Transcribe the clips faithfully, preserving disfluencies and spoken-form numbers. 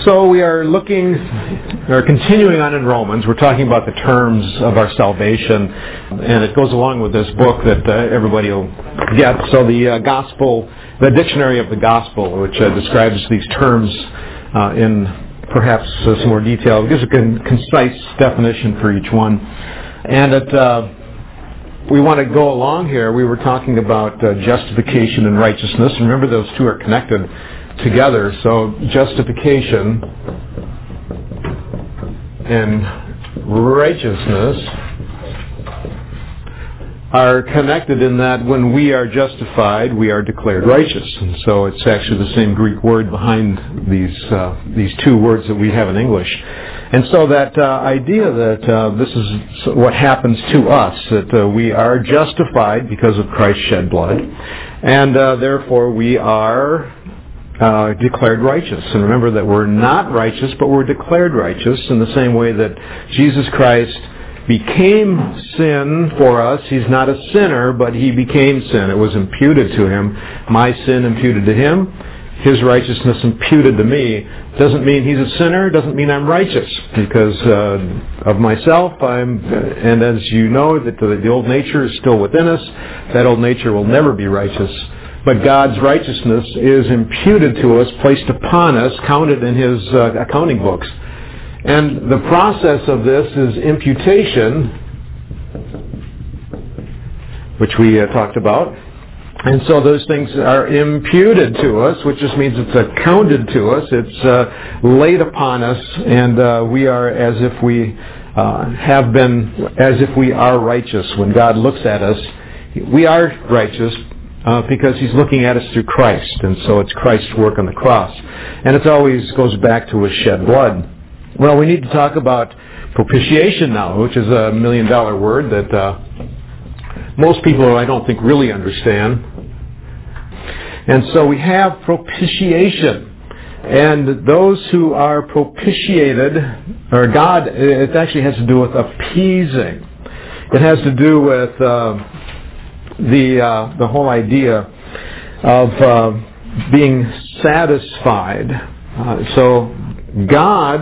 So we are looking, or continuing on in Romans. We're talking about the terms of our salvation, and it goes along with this book that uh, everybody will get. So the uh, gospel, the dictionary of the gospel, which uh, describes these terms uh, in perhaps uh, some more detail, gives a con- concise definition for each one. And it, uh, we want to go along here. We were talking about uh, justification and righteousness. Remember, those two are connected together. So justification and righteousness are connected in that when we are justified, we are declared righteous. And so it's actually the same Greek word behind these uh, these two words that we have in English. And so that uh, idea that uh, this is what happens to us, that uh, we are justified because of Christ's shed blood, and uh, therefore we are Uh, declared righteous. And remember that we're not righteous, but we're declared righteous in the same way that Jesus Christ became sin for us. He's not a sinner, but He became sin. It was imputed to Him. My sin imputed to Him. His righteousness imputed to me. Doesn't mean He's a sinner. Doesn't mean I'm righteous. Because uh, of myself, I'm, and as you know, that the, the old nature is still within us. That old nature will never be righteous. But God's righteousness is imputed to us, placed upon us, counted in His uh, accounting books. And the process of this is imputation, which we uh, talked about. And so those things are imputed to us, which just means it's accounted to us. It's uh, laid upon us, and uh, we are as if we uh, have been, as if we are righteous. When God looks at us, we are righteous, Uh, because He's looking at us through Christ, and so it's Christ's work on the cross. And it always goes back to His shed blood. Well, we need to talk about propitiation now, which is a million-dollar word that uh, most people, I don't think, really understand. And so we have propitiation. And those who are propitiated, or God, it actually has to do with appeasing. It has to do with Uh, the uh, the whole idea of uh, being satisfied. Uh, so God,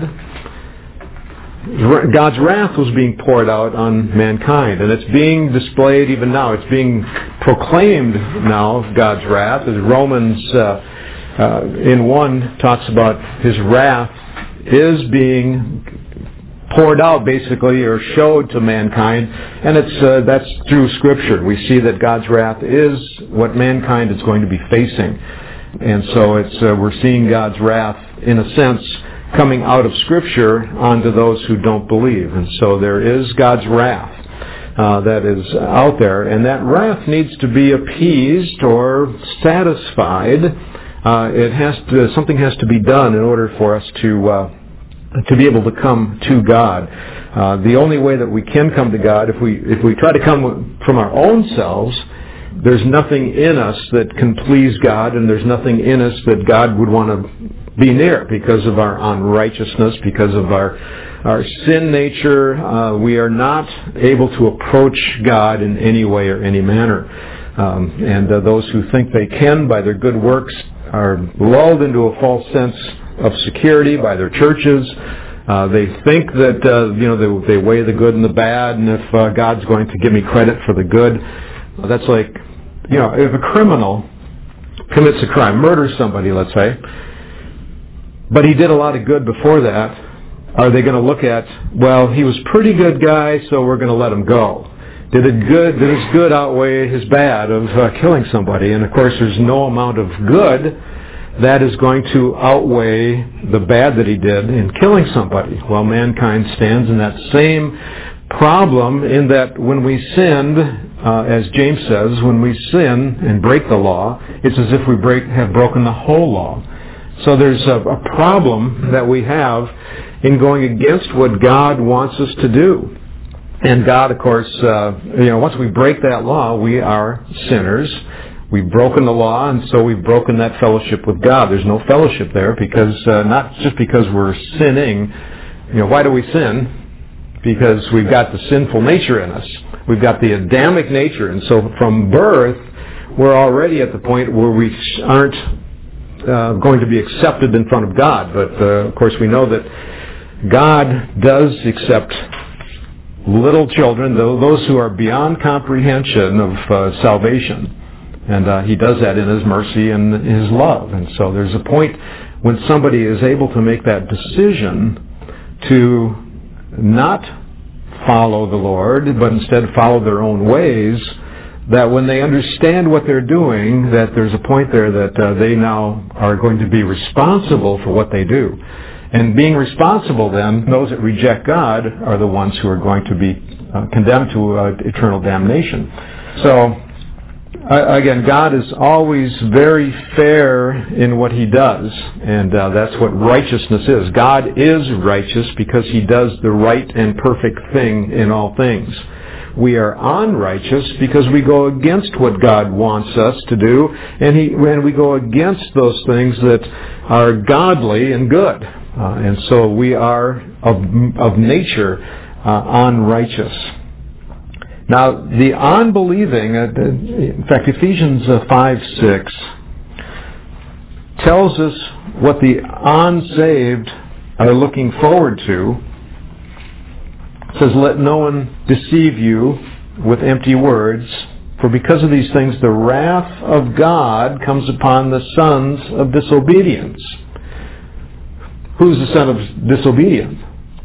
God's wrath was being poured out on mankind, and it's being displayed even now. It's being proclaimed now, God's wrath, as Romans uh, uh, in one talks about His wrath is being poured out, basically, or showed to mankind, and it's uh, that's through Scripture. We see that God's wrath is what mankind is going to be facing, and so it's uh, we're seeing God's wrath, in a sense, coming out of Scripture onto those who don't believe. And so there is God's wrath uh, that is out there, and that wrath needs to be appeased or satisfied. Uh, it has to something has to be done in order for us to Uh, to be able to come to God. Uh, the only way that we can come to God, if we if we try to come from our own selves, there's nothing in us that can please God, and there's nothing in us that God would want to be near because of our unrighteousness, because of our our sin nature. Uh, we are not able to approach God in any way or any manner. Um, and uh, those who think they can by their good works are lulled into a false sense of security by their churches. Uh, they think that uh, you know they, they weigh the good and the bad, and if uh, God's going to give me credit for the good, well, that's like, you know, if a criminal commits a crime, murders somebody, let's say, but he did a lot of good before that, are they going to look at, well, he was a pretty good guy, so we're going to let him go? Did it good? Did his good outweigh his bad of uh, killing somebody? And of course, there's no amount of good that is going to outweigh the bad that he did in killing somebody. Well, mankind stands in that same problem, in that when we sinned, uh, as James says, when we sin and break the law, it's as if we break have broken the whole law. So there's a, a problem that we have in going against what God wants us to do. And God, of course, uh, you know, once we break that law, we are sinners. We've broken the law, and so we've broken that fellowship with God. There's no fellowship there, because uh, not just because we're sinning. You know, why do we sin? Because we've got the sinful nature in us. We've got the Adamic nature, and so from birth, we're already at the point where we aren't uh, going to be accepted in front of God. But, uh, of course, we know that God does accept little children, those who are beyond comprehension of uh, salvation. And uh, He does that in His mercy and His love. And so there's a point when somebody is able to make that decision to not follow the Lord, but instead follow their own ways, that when they understand what they're doing, that there's a point there that uh, they now are going to be responsible for what they do. And being responsible then, those that reject God are the ones who are going to be uh, condemned to uh, eternal damnation. So, uh, again, God is always very fair in what He does, and uh, that's what righteousness is. God is righteous because He does the right and perfect thing in all things. We are unrighteous because we go against what God wants us to do, and He and we go against those things that are godly and good. Uh, and so we are of, of nature uh, unrighteous. Now, the unbelieving, uh, in fact, Ephesians uh, five six tells us what the unsaved are looking forward to. It says, "Let no one deceive you with empty words, for because of these things the wrath of God comes upon the sons of disobedience." Who's the son of disobedience?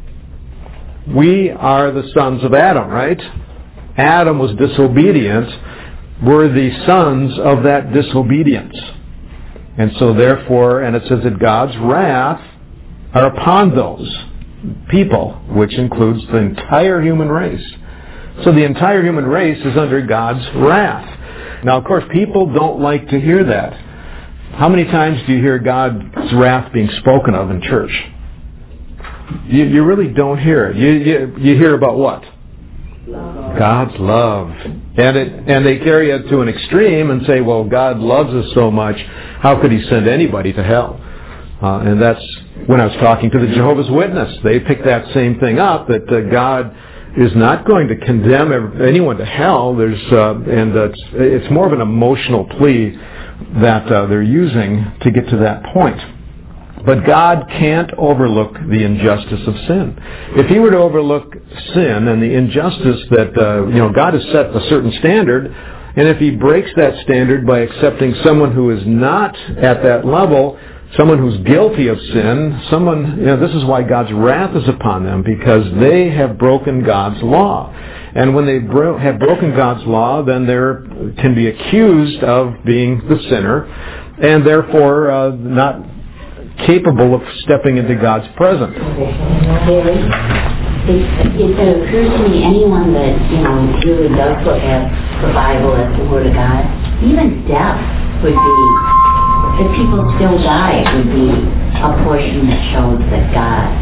We are the sons of Adam, right? Adam was disobedient. We're the sons of that disobedience. And so therefore, and it says that God's wrath are upon those people, which includes the entire human race. So the entire human race is under God's wrath. Now, of course, people don't like to hear that. How many times do you hear God's wrath being spoken of in church? You, you really don't hear it. You, you, you hear about what? Love. God's love. And it, and they carry it to an extreme and say, well, God loves us so much, how could He send anybody to hell? Uh, and that's when I was talking to the Jehovah's Witness. They picked that same thing up, that uh, God is not going to condemn anyone to hell. There's uh, and uh, it's, it's more of an emotional plea that uh, they're using to get to that point. But God can't overlook the injustice of sin. If He were to overlook sin and the injustice that, uh, you know, God has set a certain standard, and if He breaks that standard by accepting someone who is not at that level, someone who's guilty of sin, someone, you know, this is why God's wrath is upon them, because they have broken God's law. And when they bro- have broken God's law, then they can be accused of being the sinner, and therefore uh, not capable of stepping into God's presence. Barry, it, it occurs to me, anyone that, you know, really does look at the Bible as the Word of God, even death would be, if people still die, it would be a portion that shows that God...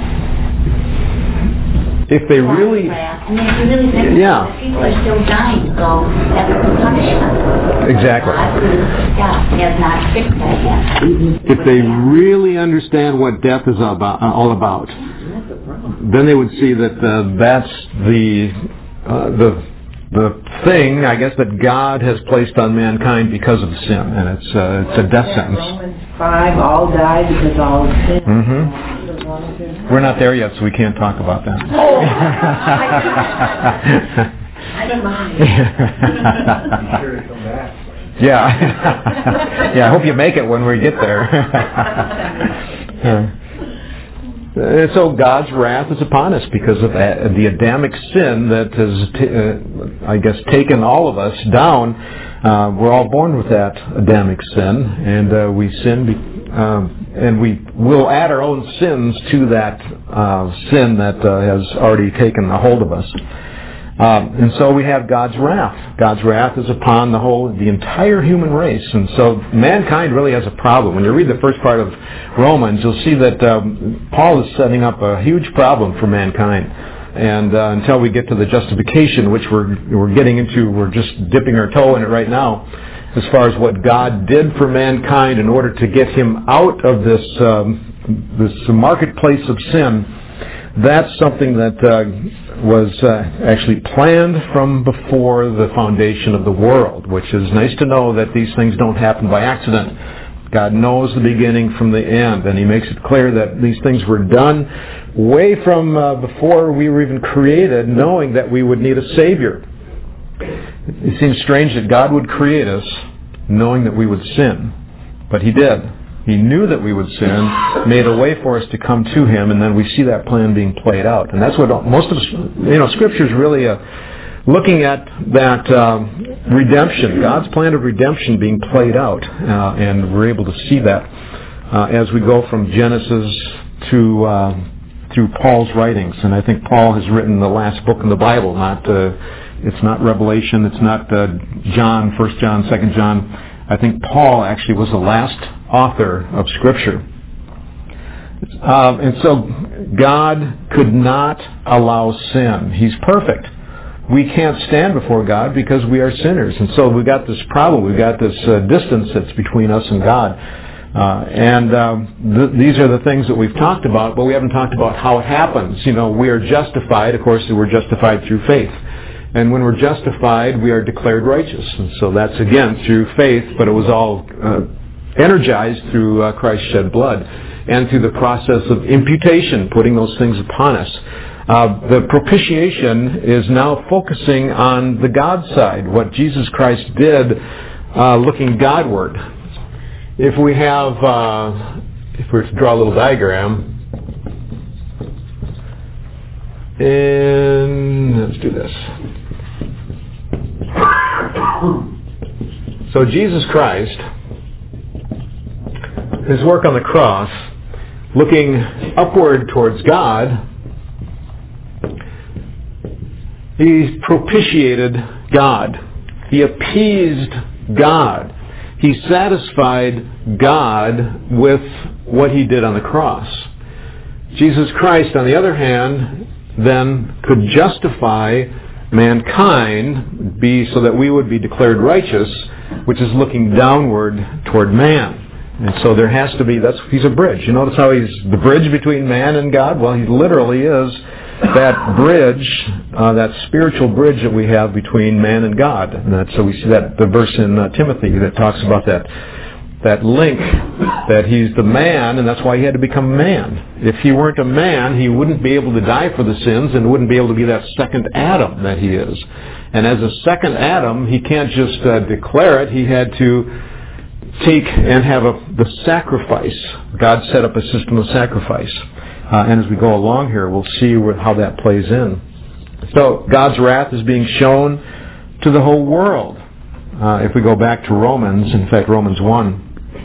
If they really... I mean, if you really think yeah. that people are still dying, so that's a punishment. Exactly. God has not fixed that yet. If they really understand what death is about, uh, all about, then they would see that uh, that's the uh, the the thing, I guess, that God has placed on mankind because of sin, and it's uh, it's a death sentence. Romans five, all die because all sin. Mm-hmm. We're not there yet, so we can't talk about that. Oh, I don't mind. Yeah. Yeah, I hope you make it when we get there. And so God's wrath is upon us because of the Adamic sin that has, t- uh, I guess, taken all of us down. Uh, we're all born with that Adamic sin, and uh, we sin, be- um, and we will add our own sins to that uh, sin that uh, has already taken a hold of us. Um, and so we have God's wrath. God's wrath is upon the whole, the entire human race. And so mankind really has a problem. When you read the first part of Romans, you'll see that um, Paul is setting up a huge problem for mankind. And uh, until we get to the justification, which we're we're getting into, we're just dipping our toe in it right now, as far as what God did for mankind in order to get him out of this um, this marketplace of sin. That's something that uh, was uh, actually planned from before the foundation of the world, which is nice to know that these things don't happen by accident. God knows the beginning from the end, and He makes it clear that these things were done way from uh, before we were even created, knowing that we would need a Savior. It seems strange that God would create us knowing that we would sin, but He did. He knew that we would sin, made a way for us to come to Him, and then we see that plan being played out. And that's what most of, you know, Scripture is really a looking at that um, redemption, God's plan of redemption being played out, uh, and we're able to see that uh, as we go from Genesis to uh, through Paul's writings. And I think Paul has written the last book in the Bible. Not uh, it's not Revelation, it's not uh, John, First John, Second John. I think Paul actually was the last author of Scripture. Um, and so God could not allow sin. He's perfect. We can't stand before God because we are sinners. And so we've got this problem. We've got this uh, distance that's between us and God. Uh, and um, th- these are the things that we've talked about, but we haven't talked about how it happens. You know, we are justified. Of course, we're justified through faith. And when we're justified, we are declared righteous. And so that's, again, through faith, but it was all uh, energized through uh, Christ's shed blood and through the process of imputation, putting those things upon us. Uh, the propitiation is now focusing on the God side, what Jesus Christ did, uh, looking Godward. If we have, uh, if we were to draw a little diagram, and let's do this. So Jesus Christ, His work on the cross, looking upward towards God, He propitiated God. He appeased God. He satisfied God with what He did on the cross. Jesus Christ, on the other hand, then could justify mankind, be so that we would be declared righteous, which is looking downward toward man. And so there has to be, that's, He's a bridge. You notice how He's the bridge between man and God? Well, He literally is that bridge, uh, that spiritual bridge that we have between man and God. And that, so we see that the verse in uh, Timothy that talks about that that link, that He's the man, and that's why He had to become a man. If He weren't a man, He wouldn't be able to die for the sins and wouldn't be able to be that second Adam that He is. And as a second Adam, He can't just uh, declare it. He had to take and have a, the sacrifice. God set up a system of sacrifice. Uh, and as we go along here, we'll see where, how that plays in. So God's wrath is being shown to the whole world. Uh, if we go back to Romans, in fact, Romans one.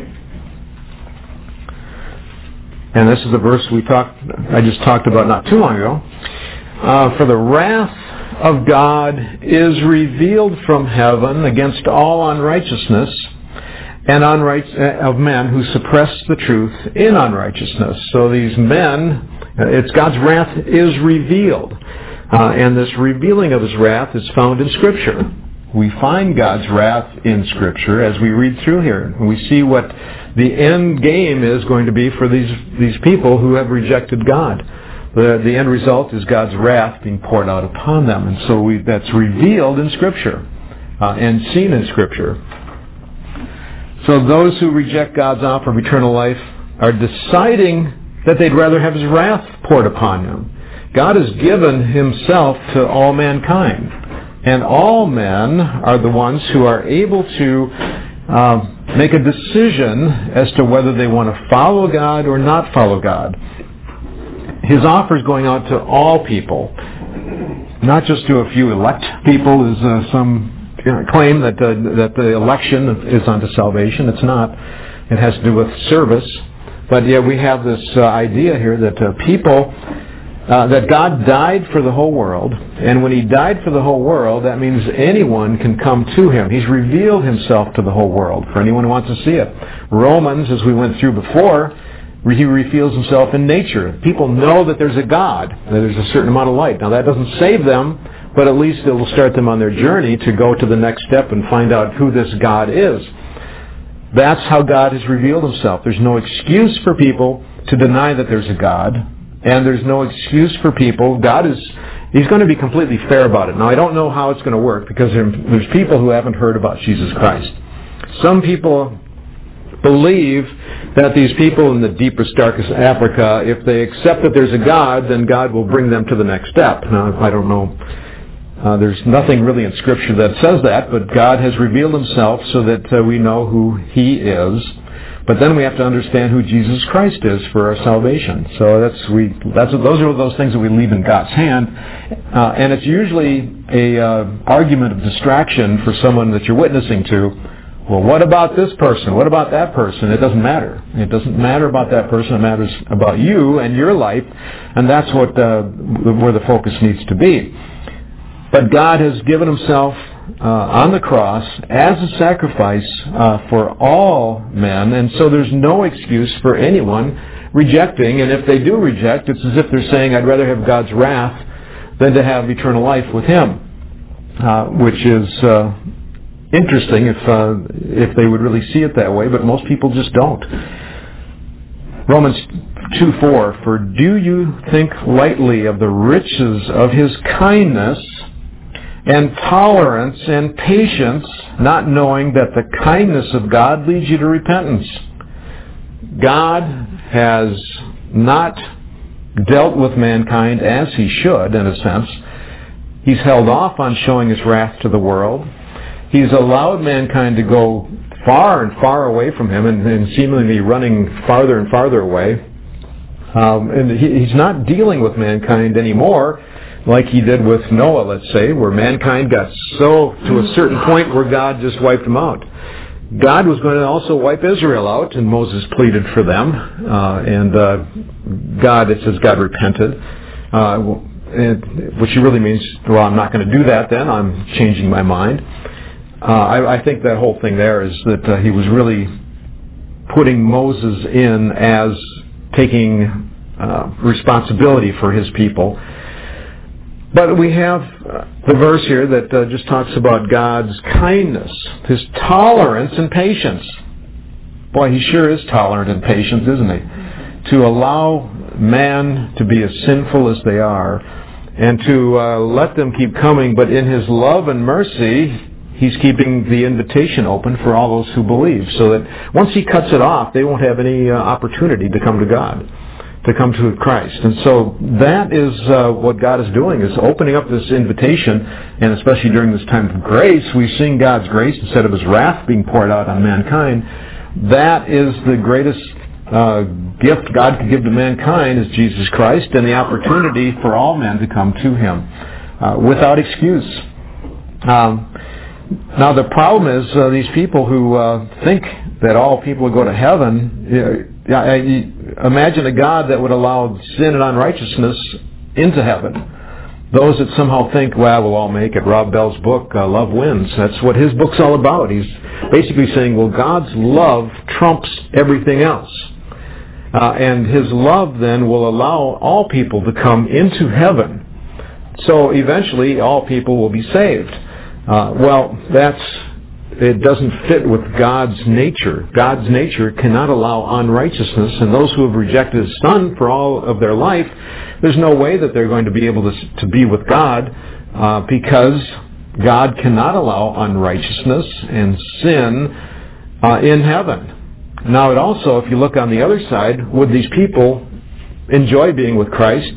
And this is the verse we talked, I just talked about not too long ago. Uh, For the wrath of God is revealed from heaven against all unrighteousness and unright- of men who suppress the truth in unrighteousness. So these men, it's God's wrath is revealed. Uh, and this revealing of His wrath is found in Scripture. We find God's wrath in Scripture as we read through here. We see what the end game is going to be for these, these people who have rejected God. The, the end result is God's wrath being poured out upon them. And so we, that's revealed in Scripture uh, and seen in Scripture. So those who reject God's offer of eternal life are deciding that they'd rather have His wrath poured upon them. God has given Himself to all mankind. And all men are the ones who are able to uh, make a decision as to whether they want to follow God or not follow God. His offer is going out to all people, not just to a few elect people, as uh, some claim that uh, that the election is unto salvation. It's not. It has to do with service. But yet we have this uh, idea here that uh, people, uh, that God died for the whole world, and when He died for the whole world, that means anyone can come to Him. He's revealed Himself to the whole world for anyone who wants to see it. Romans, as we went through before, He reveals Himself in nature. People know that there's a God, that there's a certain amount of light. Now that doesn't save them, but at least it will start them on their journey to go to the next step and find out who this God is. That's how God has revealed Himself. There's no excuse for people to deny that there's a God, and there's no excuse for people. God is, He's going to be completely fair about it. Now, I don't know how it's going to work because there's people who haven't heard about Jesus Christ. Some people believe that these people in the deepest, darkest Africa, if they accept that there's a God, then God will bring them to the next step. Now, I don't know. Uh, there's nothing really in Scripture that says that, but God has revealed Himself so that uh, we know who He is. But then we have to understand who Jesus Christ is for our salvation. So that's we. That's those are those things that we leave in God's hand, uh, and it's usually a uh, argument of distraction for someone that you're witnessing to. Well, what about this person? What about that person? It doesn't matter. It doesn't matter about that person. It matters about you and your life, and that's what uh, where the focus needs to be. But God has given Himself uh, on the cross as a sacrifice uh, for all men, and so there's no excuse for anyone rejecting. And if they do reject, it's as if they're saying, "I'd rather have God's wrath than to have eternal life with Him," uh, which is uh, interesting if uh, if they would really see it that way. But most people just don't. Romans two four, "For do you think lightly of the riches of His kindness and tolerance and patience, not knowing that the kindness of God leads you to repentance?" God has not dealt with mankind as He should, in a sense. He's held off on showing His wrath to the world. He's allowed mankind to go far and far away from Him, and, and seemingly running farther and farther away. Um, and he, He's not dealing with mankind anymore like He did with Noah, let's say, where mankind got so to a certain point where God just wiped them out. God was going to also wipe Israel out, and Moses pleaded for them. Uh, and uh, God, it says God repented, uh, and, which really means, well, I'm not going to do that then. I'm changing my mind. Uh, I, I think that whole thing there is that uh, He was really putting Moses in as taking uh, responsibility for His people. But we have uh, the verse here that uh, just talks about God's kindness, His tolerance and patience. Boy, He sure is tolerant and patient, isn't He? To allow man to be as sinful as they are, and to uh, let them keep coming, but in His love and mercy, He's keeping the invitation open for all those who believe, so that once He cuts it off, they won't have any uh, opportunity to come to God, to come to Christ. And so that is uh, what God is doing, is opening up this invitation, and especially during this time of grace, we've seen God's grace instead of His wrath being poured out on mankind. That is the greatest uh, gift God could give to mankind, is Jesus Christ, and the opportunity for all men to come to Him uh, without excuse. Um, Now the problem is uh, these people who uh, think that all people will go to heaven. Uh, I, I, imagine a God that would allow sin and unrighteousness into heaven. Those that somehow think, well, we'll all make it. Rob Bell's book, uh, Love Wins. That's what his book's all about. He's basically saying, well, God's love trumps everything else. Uh, and His love then will allow all people to come into heaven. So eventually all people will be saved. Uh, well, that's, it doesn't fit with God's nature. God's nature cannot allow unrighteousness, and those who have rejected His Son for all of their life, there's no way that they're going to be able to, to be with God, uh, because God cannot allow unrighteousness and sin uh, in heaven. Now, it also, if you look on the other side, would these people enjoy being with Christ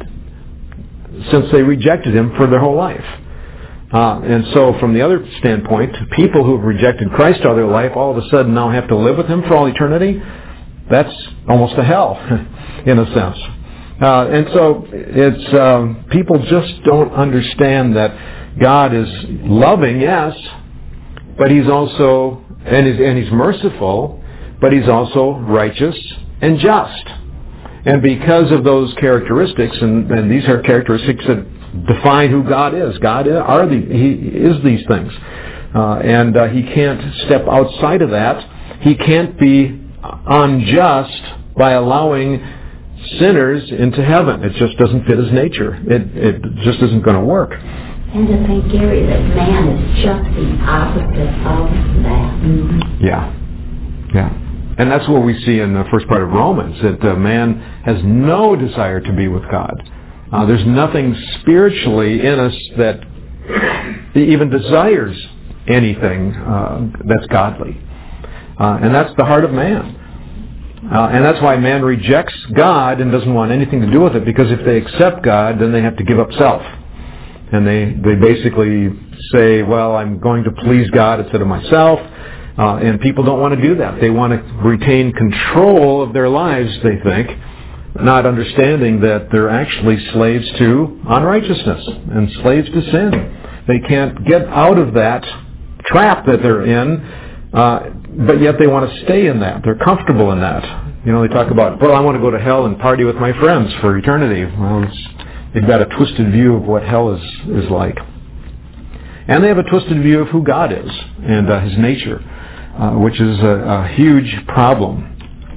since they rejected Him for their whole life? Uh, and so from the other standpoint, people who have rejected Christ all their life all of a sudden now have to live with Him for all eternity. That's almost a hell, in a sense. Uh, and so it's um, people just don't understand that God is loving, yes, but He's also, and He's, and He's merciful, but He's also righteous and just. And because of those characteristics, and, and these are characteristics that define who God is. God are the, He is these things. Uh, and uh, He can't step outside of that. He can't be unjust by allowing sinners into heaven. It just doesn't fit His nature. It, it just isn't going to work. And to think, Gary, that man is just the opposite of that. Mm-hmm. Yeah. Yeah. And that's what we see in the first part of Romans, that uh, man has no desire to be with God. Uh, there's nothing spiritually in us that even desires anything uh, that's godly. Uh, and that's the heart of man. Uh, and that's why man rejects God and doesn't want anything to do with it, because if they accept God, then they have to give up self. And they, they basically say, well, I'm going to please God instead of myself. Uh, and people don't want to do that. They want to retain control of their lives, they think, not understanding that they're actually slaves to unrighteousness and slaves to sin. They can't get out of that trap that they're in, uh, but yet they want to stay in that. They're comfortable in that. You know, they talk about, well, I want to go to hell and party with my friends for eternity. Well, it's, they've got a twisted view of what hell is, is like. And they have a twisted view of who God is and uh, His nature, uh, which is a, a huge problem.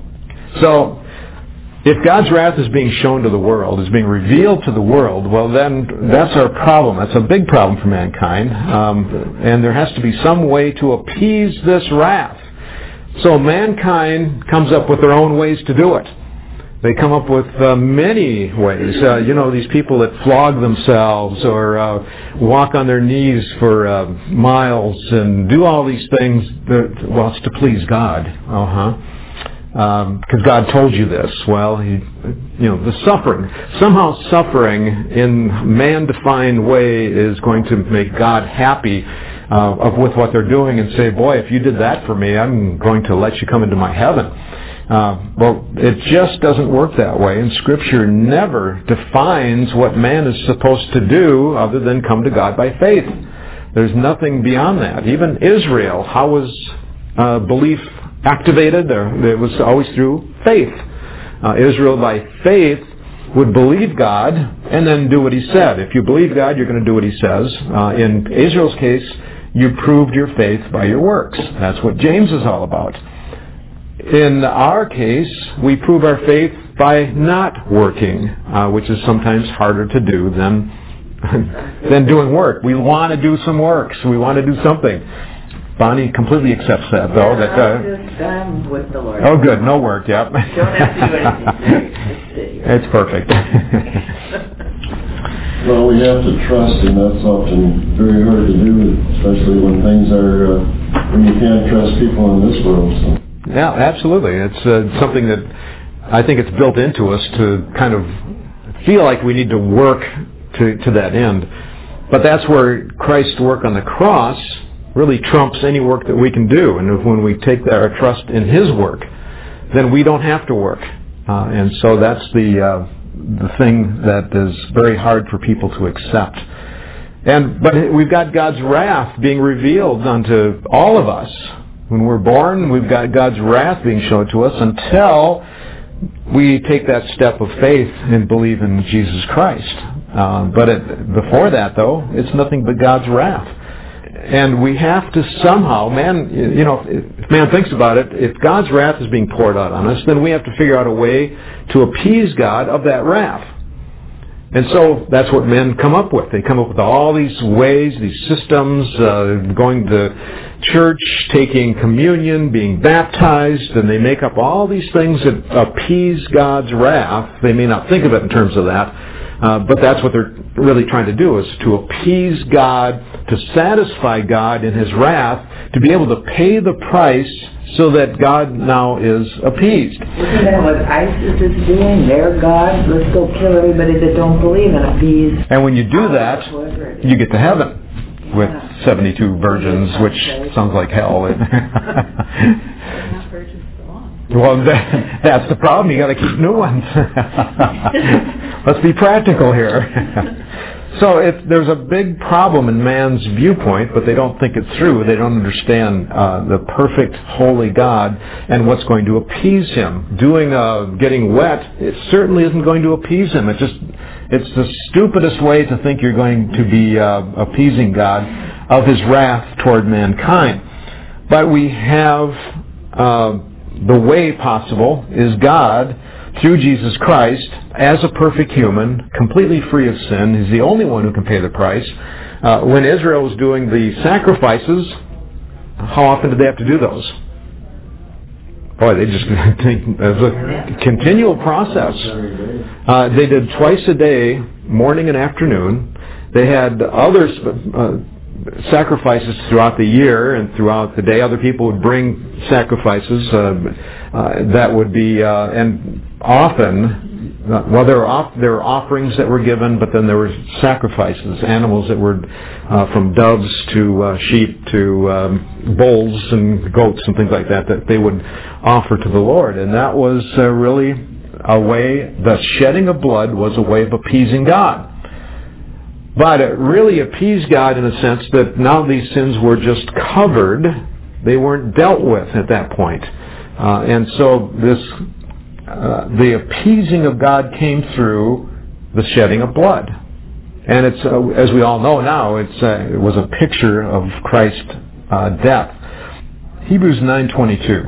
So, if God's wrath is being shown to the world, is being revealed to the world, well then that's our problem. That's a big problem for mankind. Um, and there has to be some way to appease this wrath. So mankind comes up with their own ways to do it. They come up with uh, many ways. Uh, you know, these people that flog themselves or uh, walk on their knees for uh, miles and do all these things, that, well, it's to please God. Uh-huh. Because um, God told you this. Well, he, you know, the suffering. Somehow suffering in man-defined way is going to make God happy uh, of with what they're doing and say, boy, if you did that for me, I'm going to let you come into my heaven. Uh, well, it just doesn't work that way, and Scripture never defines what man is supposed to do other than come to God by faith. There's nothing beyond that. Even Israel, how was uh, belief activated? It was always through faith. Uh, Israel, by faith, would believe God and then do what He said. If you believe God, you're going to do what He says. Uh, in Israel's case, you proved your faith by your works. That's what James is all about. In our case, we prove our faith by not working, uh, which is sometimes harder to do than, than doing work. We want to do some works. We want to do something. Bonnie completely accepts that, though. That uh, just, I'm with the Lord. Oh, good. No work, yep. Don't have to do anything. It's perfect. Well, we have to trust, and that's often very hard to do, especially when things are, uh, when you can't trust people in this world. So. Yeah, absolutely. It's uh, something that I think it's built into us to kind of feel like we need to work to, to that end. But that's where Christ's work on the cross really trumps any work that we can do. And if, when we take our trust in His work, then we don't have to work. Uh, and so that's the uh, the thing that is very hard for people to accept. And but we've got God's wrath being revealed unto all of us. When we're born, we've got God's wrath being shown to us until we take that step of faith and believe in Jesus Christ. Uh, but it, before that, though, it's nothing but God's wrath. And we have to somehow, man, you know, if man thinks about it, if God's wrath is being poured out on us, then we have to figure out a way to appease God of that wrath. And so that's what men come up with. They come up with all these ways, these systems, uh, going to church, taking communion, being baptized, and they make up all these things that appease God's wrath. They may not think of it in terms of that. Uh, but that's what they're really trying to do, is to appease God, to satisfy God in His wrath, to be able to pay the price so that God now is appeased. Isn't that what ISIS is doing? They're God. Let's go kill everybody that don't believe and appease. And when you do that, you get to heaven with seventy-two virgins, which sounds like hell. Well, that, that's the problem. You got to keep new ones. Let's be practical here. So it, there's a big problem in man's viewpoint, but they don't think it through. They don't understand uh, the perfect, holy God and what's going to appease Him. Doing, uh, getting wet, it certainly isn't going to appease Him. It just, it's the stupidest way to think you're going to be uh, appeasing God of His wrath toward mankind. But we have uh, the way possible is God, through Jesus Christ, as a perfect human, completely free of sin. He's the only one who can pay the price. Uh, when Israel was doing the sacrifices, how often did they have to do those? Boy, they just, it was a continual process. Uh, they did twice a day, morning and afternoon. They had other uh, sacrifices throughout the year and throughout the day. Other people would bring sacrifices uh, uh, that would be, uh, and often, uh, well, there were, off, there were offerings that were given, but then there were sacrifices, animals that were uh, from doves to uh, sheep to um, bulls and goats and things like that that they would offer to the Lord. And that was uh, really a way, the shedding of blood was a way of appeasing God. But it really appeased God in a sense that now these sins were just covered. They weren't dealt with at that point. Uh, and so this, uh, the appeasing of God came through the shedding of blood. And it's, uh, as we all know now, it's, uh, it was a picture of Christ's uh, death. Hebrews nine twenty-two.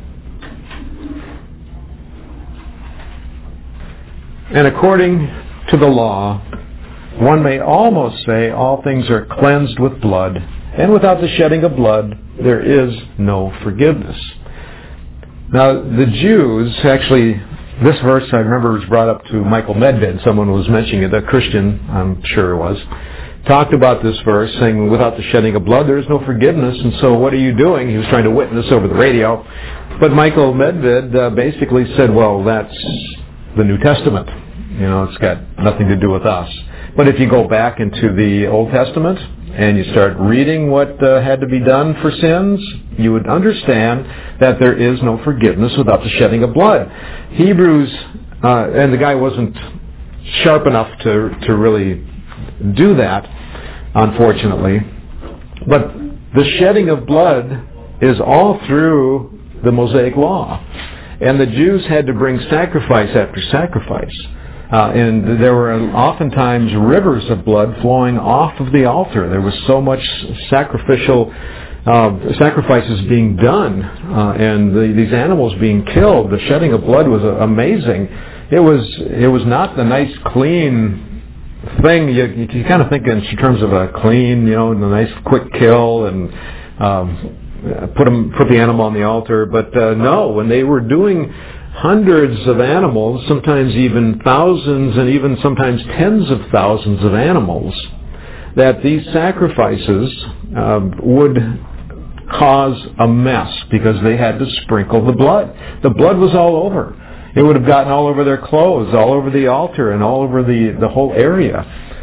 And according to the law, one may almost say all things are cleansed with blood, and without the shedding of blood, there is no forgiveness. Now, the Jews, actually, this verse I remember was brought up to Michael Medved. Someone was mentioning it, a Christian, I'm sure it was, talked about this verse, saying without the shedding of blood, there is no forgiveness, and so what are you doing? He was trying to witness over the radio. But Michael Medved uh, basically said, well, that's the New Testament. You know, it's got nothing to do with us. But if you go back into the Old Testament and you start reading what uh, had to be done for sins, you would understand that there is no forgiveness without the shedding of blood. Hebrews, uh, and the guy wasn't sharp enough to, to really do that, unfortunately. But the shedding of blood is all through the Mosaic Law. And the Jews had to bring sacrifice after sacrifice. Uh, and there were oftentimes rivers of blood flowing off of the altar. There was so much sacrificial uh, sacrifices being done, uh, and the, these animals being killed. The shedding of blood was uh, amazing. It was it was not the nice, clean thing. You, you, you kind of think in terms of a clean, you know, a nice, quick kill and um, put them, put the animal on the altar. But uh, no, when they were doing hundreds of animals, sometimes even thousands and even sometimes tens of thousands of animals, that these sacrifices uh, would cause a mess because they had to sprinkle the blood. The blood was all over. It would have gotten all over their clothes, all over the altar, and all over the, the whole area.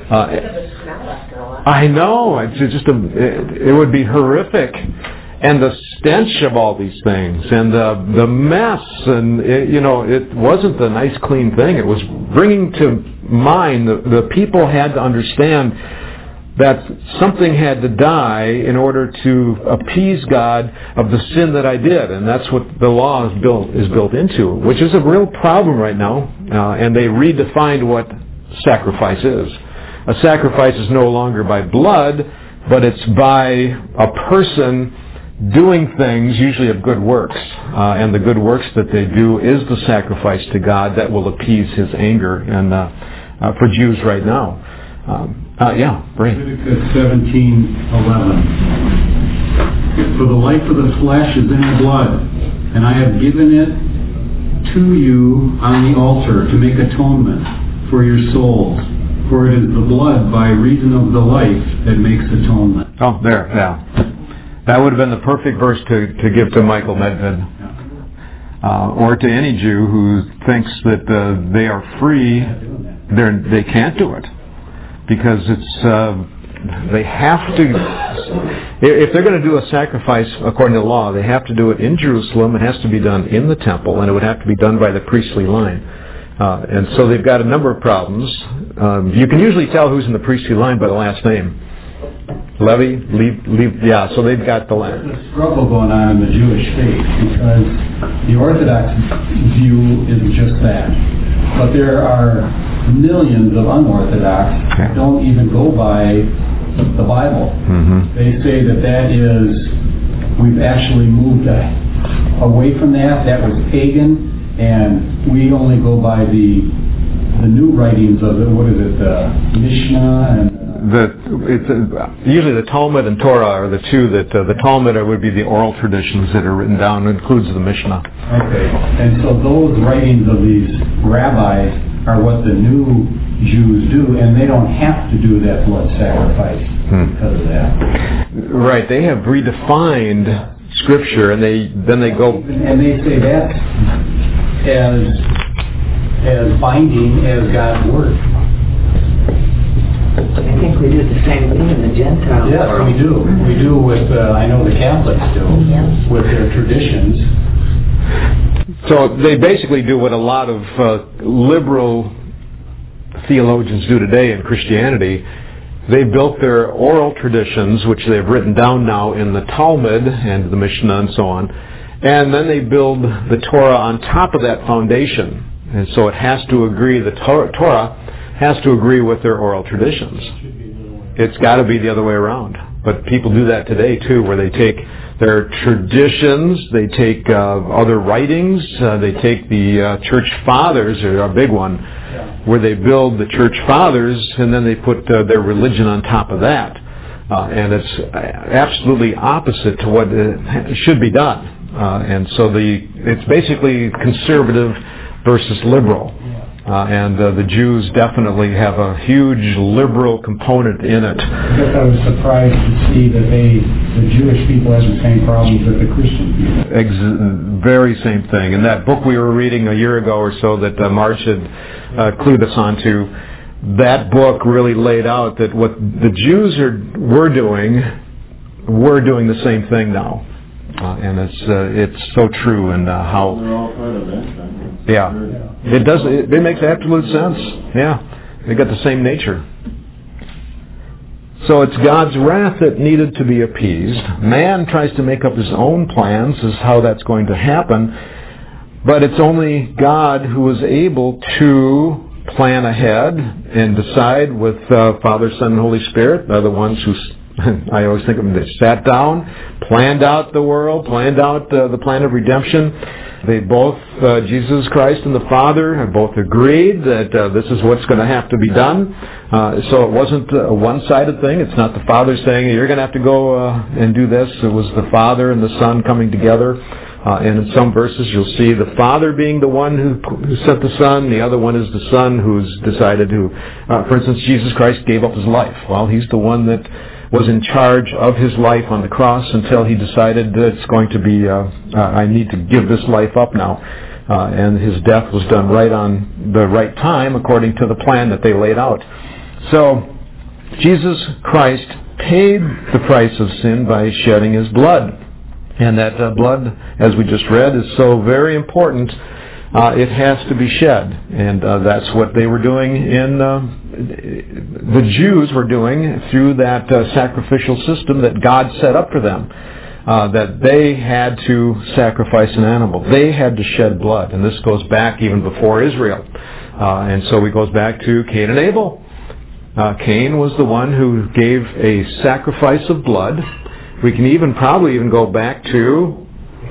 Uh, I know. It's just a, it, it would be horrific. And the stench of all these things, and the the mess, and it, you know, it wasn't the nice, clean thing. It was bringing to mind the, the people had to understand that something had to die in order to appease God of the sin that I did, and that's what the law is built is built into, which is a real problem right now. Uh, and they redefined what sacrifice is. A sacrifice is no longer by blood, but it's by a person doing things, usually of good works, uh, and the good works that they do is the sacrifice to God that will appease His anger. And uh, uh, for Jews right now, um, uh, yeah, Ray. Leviticus seventeen eleven. For the life of the flesh is in the blood, and I have given it to you on the altar to make atonement for your souls. For it is the blood by reason of the life that makes atonement. Oh, there, yeah. That would have been the perfect verse to, to give to Michael Medved, uh, or to any Jew who thinks that uh, they are free. They're, they can't do it because it's uh, they have to. If they're going to do a sacrifice according to the law, they have to do it in Jerusalem. It has to be done in the temple, and it would have to be done by the priestly line. Uh, and so they've got a number of problems. Um, you can usually tell who's in the priestly line by the last name. Levi, leave, leave, yeah, so they've got the land. There's a struggle going on in the Jewish faith because the Orthodox view is just that. But there are millions of unorthodox okay. that don't even go by the Bible. Mm-hmm. They say that that is, we've actually moved away from that. That was pagan, and we only go by the the new writings of it. What is it, the Mishnah and The, it's, uh, usually the Talmud and Torah are the two that, uh, the Talmud would be the oral traditions that are written down, it includes the Mishnah. Okay, and so those writings of these rabbis are what the new Jews do, and they don't have to do that blood sacrifice hmm. because of that. Right. They have redefined Scripture, and they then they go and they say that as as binding as God's word. I think we do the same thing in the Gentile yes, world. we do. We do with uh, I know the Catholics do yeah. with their traditions. So they basically do what a lot of uh, liberal theologians do today in Christianity. They built their oral traditions, which they've written down now in the Talmud and the Mishnah and so on, and then they build the Torah on top of that foundation. And so it has to agree, the Torah has to agree with their oral traditions. It's got to be the other way around. But people do that today too, where they take their traditions, they take uh, other writings, uh, they take the uh, church fathers, or a big one, where they build the church fathers, and then they put uh, their religion on top of that. Uh, and it's absolutely opposite to what uh, should be done. Uh, and so the it's basically conservative versus liberal. Uh, and uh, the Jews definitely have a huge liberal component in it. I guess I was surprised to see that they, the Jewish people have the same problems that the Christian people. Ex- very same thing. In that book we were reading a year ago or so that uh, Marge had uh, clued us onto, that book really laid out that what the Jews are were doing, we're doing the same thing now. Uh, and it's uh, it's so true, and uh, how They're all part of that. yeah, it does. It, it makes absolute sense. Yeah, they got the same nature. So it's God's wrath that needed to be appeased. Man tries to make up his own plans as how that's going to happen, but it's only God who is able to plan ahead and decide with uh, Father, Son, and Holy Spirit. They're the ones who. I always think of them, they sat down, planned out the world, planned out uh, the plan of redemption. They both, uh, Jesus Christ and the Father, have both agreed that uh, this is what's going to have to be done. Uh, so it wasn't a one-sided thing. It's not the Father saying, you're going to have to go uh, and do this. It was the Father and the Son coming together. Uh, and in some verses you'll see the Father being the one who, who sent the Son, the other one is the Son who's decided who, uh, for instance, Jesus Christ gave up his life. Well, he's the one that was in charge of his life on the cross until he decided that it's going to be, uh, uh, I need to give this life up now. Uh, and his death was done right on the right time according to the plan that they laid out. So, Jesus Christ paid the price of sin by shedding his blood. And that uh, blood, as we just read, is so very important. Uh, it has to be shed. And uh, that's what they were doing in, uh, the Jews were doing through that uh, sacrificial system that God set up for them. Uh, that they had to sacrifice an animal. They had to shed blood. And this goes back even before Israel. Uh, and so it goes back to Cain and Abel. Uh, Cain was the one who gave a sacrifice of blood. We can even probably even go back to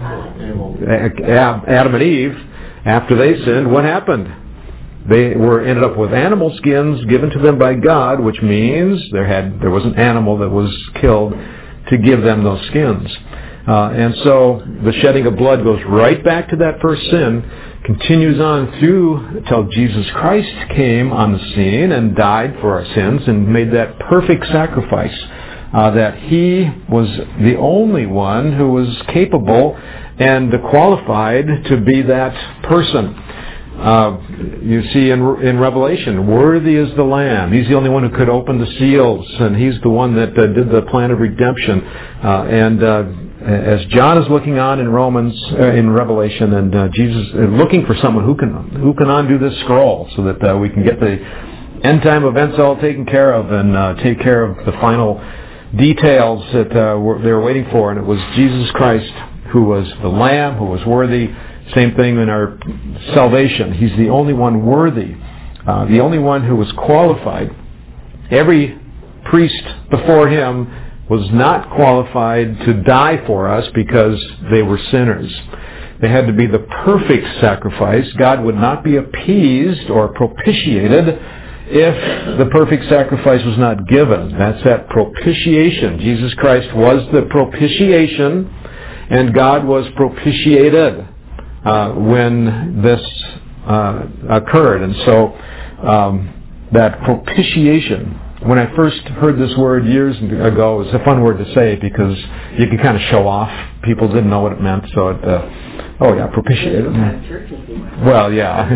Adam and Eve. After they sinned, what happened? They were ended up with animal skins given to them by God, which means there had there was an animal that was killed to give them those skins. Uh, and so the shedding of blood goes right back to that first sin, continues on through until Jesus Christ came on the scene and died for our sins and made that perfect sacrifice. Uh, that he was the only one who was capable and qualified to be that person. Uh, you see in in Revelation, worthy is the Lamb. He's the only one who could open the seals, and he's the one that uh, did the plan of redemption. Uh, and uh, as John is looking on in Romans, uh, in Revelation, and uh, Jesus is looking for someone who can who can undo this scroll, so that uh, we can get the end time events all taken care of and uh, take care of the final details that uh, were, they were waiting for. And it was Jesus Christ who was the Lamb, who was worthy. Same thing in our salvation. He's the only one worthy, uh, the only one who was qualified. Every priest before him was not qualified to die for us because they were sinners. They had to be the perfect sacrifice. God would not be appeased or propitiated if the perfect sacrifice was not given. That's that propitiation. Jesus Christ was the propitiation, and God was propitiated uh, when this uh, occurred. And so um, that propitiation, when I first heard this word years ago, it was a fun word to say because you could kind of show off. People didn't know what it meant, so it, uh, oh yeah, propitiate. Well,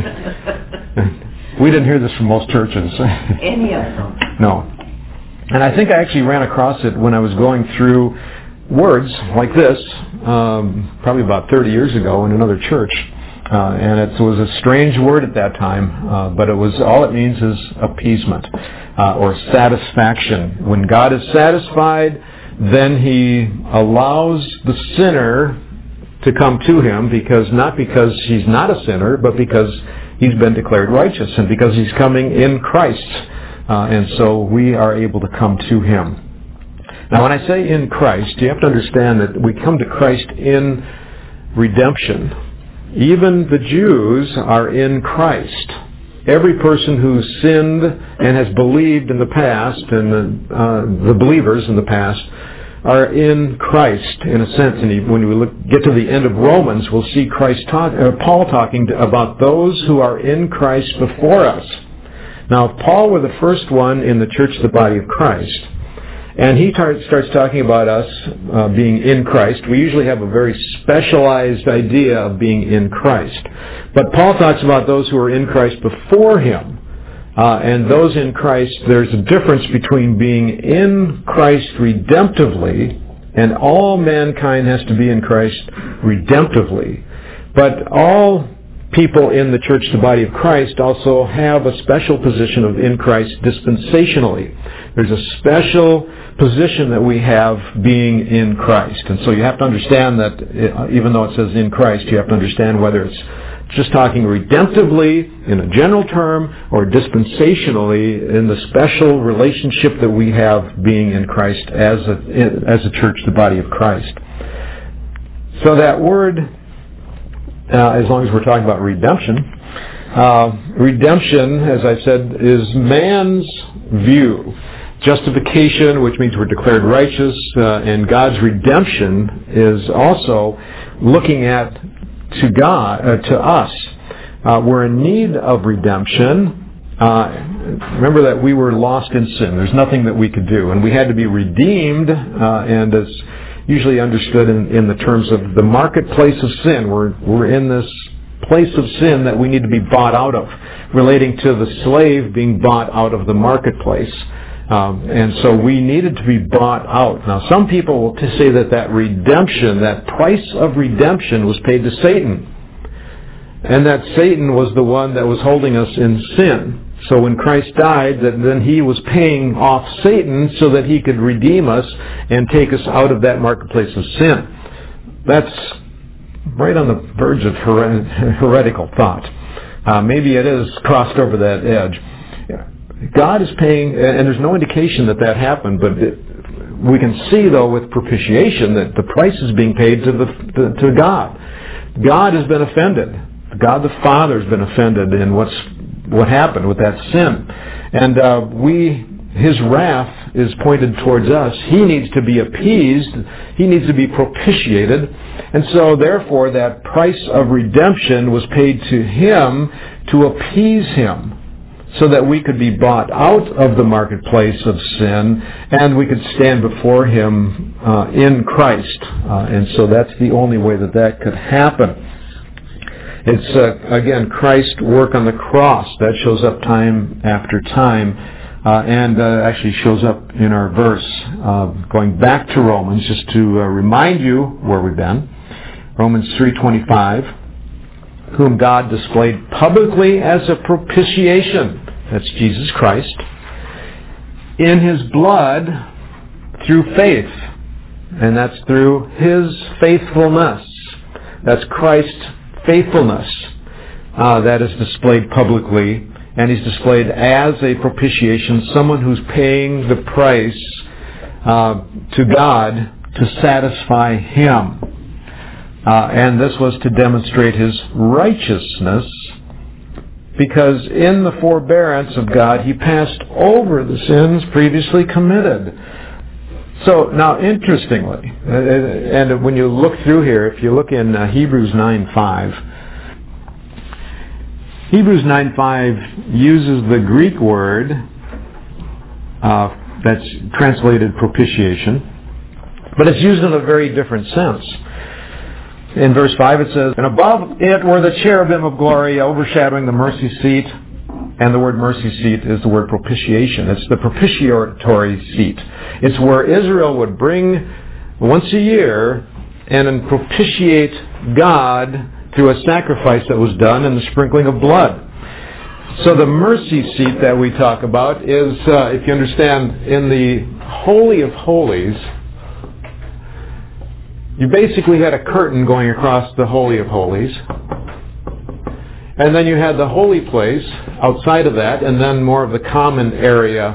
yeah. We didn't hear this from most churches. Any of them. No. And I think I actually ran across it when I was going through words like this, um, probably about thirty years ago in another church. Uh, and it was a strange word at that time, uh, but it was, all it means is appeasement, uh, or satisfaction. When God is satisfied, then He allows the sinner to come to Him, because not because he's not a sinner, but because he's been declared righteous, and because he's coming in Christ. Uh, and so we are able to come to Him. Now, when I say in Christ, you have to understand that we come to Christ in redemption. Even the Jews are in Christ. Every person who sinned and has believed in the past, and the, uh, the believers in the past, are in Christ in a sense. And when we look, get to the end of Romans, we'll see Christ talk, uh, Paul talking to, about those who are in Christ before us. Now, if Paul were the first one in the church, the body of Christ, and he tar- starts talking about us uh, being in Christ, we usually have a very specialized idea of being in Christ. But Paul talks about those who are in Christ before him. Uh, and those in Christ, there's a difference between being in Christ redemptively, and all mankind has to be in Christ redemptively. But all people in the church, the body of Christ, also have a special position of in Christ dispensationally. There's a special position that we have being in Christ. And so you have to understand that it, even though it says in Christ, you have to understand whether it's just talking redemptively in a general term or dispensationally in the special relationship that we have being in Christ as a, as a church, the body of Christ. So that word, uh, as long as we're talking about redemption, uh, redemption, as I said, is man's view. Justification, which means we're declared righteous, uh, and God's redemption is also looking at to God, uh, to us. Uh, we're in need of redemption. Uh, remember that we were lost in sin. There's nothing that we could do, and we had to be redeemed, uh, and as usually understood in, in the terms of the marketplace of sin. We're, we're in this place of sin that we need to be bought out of, relating to the slave being bought out of the marketplace. Um, and so we needed to be bought out. Now, some people will say that that redemption, that price of redemption was paid to Satan. And that Satan was the one that was holding us in sin. So when Christ died, that then He was paying off Satan so that He could redeem us and take us out of that marketplace of sin. That's right on the verge of her- heretical thought. Uh, maybe it is crossed over that edge. God is paying, and there's no indication that that happened, but it, we can see, though, with propitiation that the price is being paid to the to, to God. God has been offended. God the Father has been offended in what's what happened with that sin, and uh, we His wrath is pointed towards us. He needs to be appeased. He needs to be propitiated, and so therefore that price of redemption was paid to Him to appease Him, so that we could be bought out of the marketplace of sin and we could stand before Him uh, in Christ. Uh, and so that's the only way that that could happen. It's, uh, again, Christ's work on the cross. That shows up time after time uh, and uh, actually shows up in our verse. Uh, going back to Romans, just to uh, remind you where we've been. Romans three twenty-five. Whom God displayed publicly as a propitiation, that's Jesus Christ, in His blood through faith. And that's through His faithfulness. That's Christ's faithfulness uh, that is displayed publicly. And He's displayed as a propitiation, someone who's paying the price uh, to God to satisfy Him. Uh, and this was to demonstrate His righteousness, because in the forbearance of God, He passed over the sins previously committed. So, now, interestingly, and when you look through here, if you look in uh, Hebrews nine five, Hebrews nine five uses the Greek word uh, that's translated propitiation, but it's used in a very different sense. In verse five it says, "And above it were the cherubim of glory overshadowing the mercy seat." And the word mercy seat is the word propitiation. It's the propitiatory seat. It's where Israel would bring once a year and then propitiate God through a sacrifice that was done and the sprinkling of blood. So the mercy seat that we talk about is, uh, if you understand, in the Holy of Holies, you basically had a curtain going across the Holy of Holies. And then you had the holy place outside of that, and then more of the common area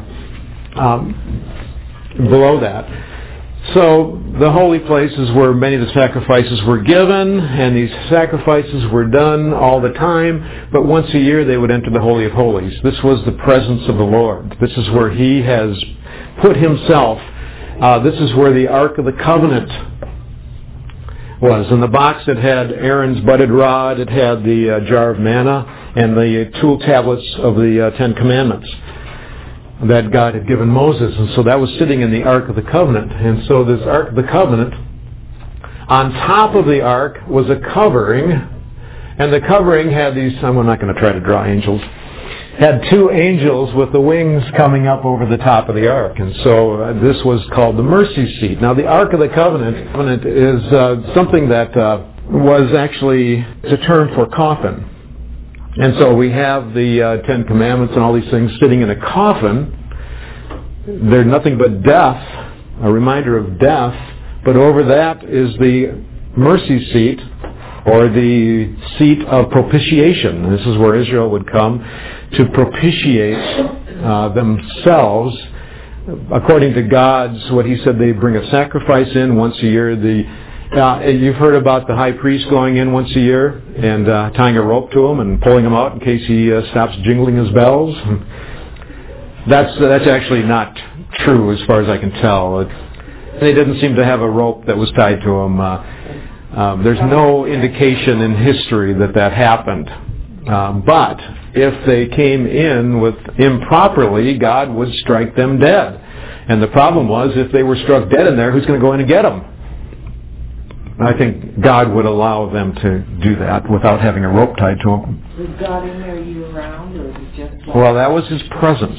um, below that. So the holy place is where many of the sacrifices were given, and these sacrifices were done all the time, but once a year they would enter the Holy of Holies. This was the presence of the Lord. This is where He has put Himself. Uh, this is where the Ark of the Covenant was. In the box it had Aaron's budded rod, it had the uh, jar of manna, and the uh, tool tablets of the uh, Ten Commandments that God had given Moses. And so that was sitting in the Ark of the Covenant. And so this Ark of the Covenant, on top of the Ark was a covering, and the covering had these, I'm not going to try to draw angels, had two angels with the wings coming up over the top of the ark. And so uh, this was called the mercy seat. Now the Ark of the Covenant, Covenant is uh, something that uh, was actually a term for coffin. And so we have the uh, Ten Commandments and all these things sitting in a coffin. They're nothing but death, a reminder of death. But over that is the mercy seat, or the seat of propitiation. This is where Israel would come to propitiate uh, themselves according to God's, what He said they'd bring a sacrifice in once a year. The uh, You've heard about the high priest going in once a year and uh, tying a rope to him and pulling him out in case he uh, stops jingling his bells. That's, uh, that's actually not true as far as I can tell. It, they didn't seem to have a rope that was tied to him. Uh, Um, there's no indication in history that that happened. Um, but if they came in with improperly, God would strike them dead. And the problem was, if they were struck dead in there, who's going to go in and get them? I think God would allow them to do that without having a rope tied to them. Was God in there year-round, or was it just... Like well, that was His presence.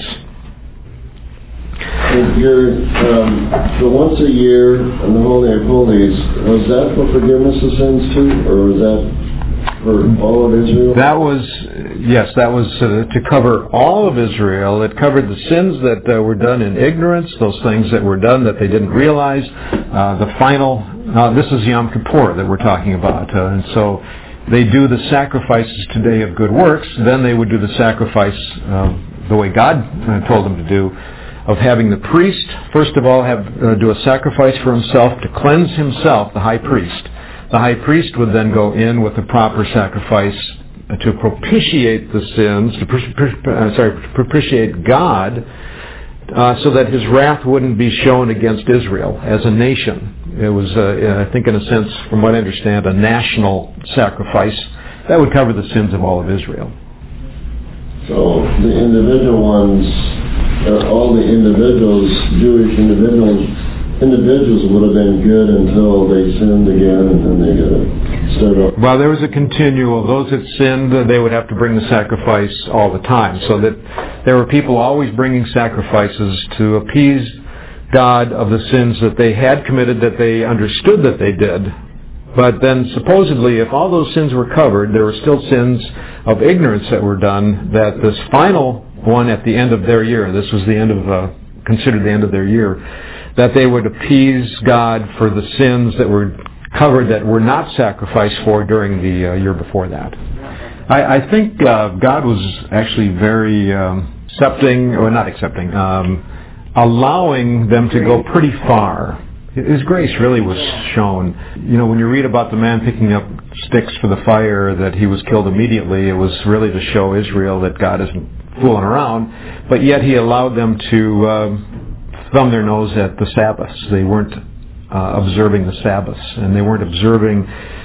And your, um, the once a year in the Holy of Holies, was that for forgiveness of sins too, or was that for all of Israel? That was, yes, that was uh, to cover all of Israel. It covered the sins that uh, were done in ignorance, those things that were done that they didn't realize. Uh, the final, uh, this is Yom Kippur that we're talking about, uh, and so they do the sacrifices today of good works. Then they would do the sacrifice uh, the way God uh, told them to do, of having the priest, first of all, have uh, do a sacrifice for himself to cleanse himself, the high priest. The high priest would then go in with the proper sacrifice uh, to propitiate the sins, to pr- pr- uh, sorry, propitiate God, uh, so that His wrath wouldn't be shown against Israel as a nation. It was, uh, I think in a sense, from what I understand, a national sacrifice that would cover the sins of all of Israel. So the individual ones, uh, all the individuals, Jewish individuals, individuals would have been good until they sinned again, and then they got to start up. Well, there was a continual. Those that sinned, uh, they would have to bring the sacrifice all the time. So that there were people always bringing sacrifices to appease God of the sins that they had committed, that they understood that they did. But then supposedly, if all those sins were covered, there were still sins of ignorance that were done, that this final one at the end of their year, this was the end of, uh, considered the end of their year, that they would appease God for the sins that were covered that were not sacrificed for during the uh, year before that. I, I think uh, God was actually very um, accepting, or not accepting, um, allowing them to go pretty far. His grace really was shown. You know, when you read about the man picking up sticks for the fire, that he was killed immediately, it was really to show Israel that God isn't fooling around. But yet He allowed them to uh, thumb their nose at the Sabbaths. They weren't uh, observing the Sabbaths, and they weren't observing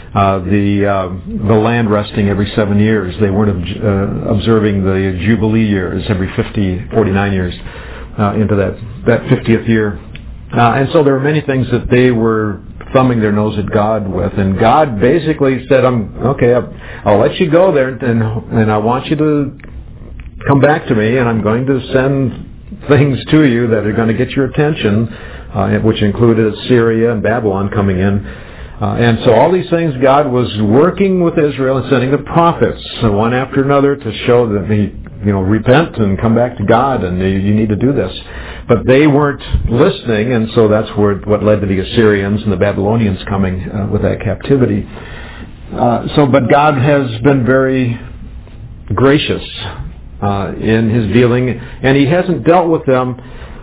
Uh, the uh, the land resting every seven years. They weren't ob- uh, observing the Jubilee years every fifty, forty-nine years uh, into that, that fiftieth year. Uh, and so there were many things that they were thumbing their nose at God with. And God basically said, "I'm okay, I'll, I'll let you go there, and, and I want you to come back to me, and I'm going to send things to you that are going to get your attention," uh, which included Assyria and Babylon coming in. Uh, and so all these things, God was working with Israel and sending the prophets, uh, one after another, to show that he, you know, repent and come back to God, and you, you need to do this. But they weren't listening, and so that's where, what led to the Assyrians and the Babylonians coming uh, with that captivity. Uh, so, but God has been very gracious uh, in His dealing, and He hasn't dealt with them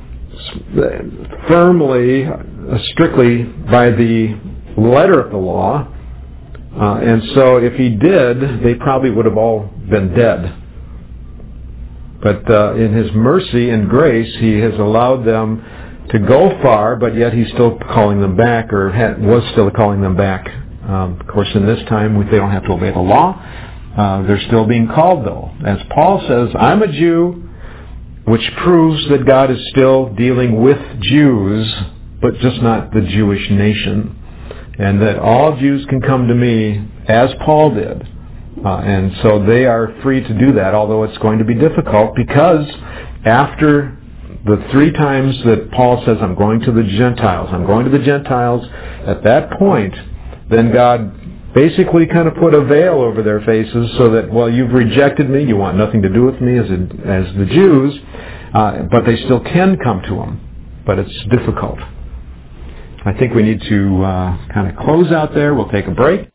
firmly, uh, strictly by the letter of the law, uh, and so if He did, they probably would have all been dead. But uh, in His mercy and grace, He has allowed them to go far, but yet He's still calling them back, or had, was still calling them back. Um, of course, in this time, they don't have to obey the law. Uh, they're still being called, though. As Paul says, "I'm a Jew," which proves that God is still dealing with Jews, but just not the Jewish nation. And that all Jews can come to me, as Paul did. Uh, and so they are free to do that, although it's going to be difficult, because after the three times that Paul says, "I'm going to the Gentiles, I'm going to the Gentiles," at that point, then God basically kind of put a veil over their faces so that, well, you've rejected me, you want nothing to do with me as a, as the Jews, uh, but they still can come to Him. But it's difficult. I think we need to uh, kind of close out there. We'll take a break.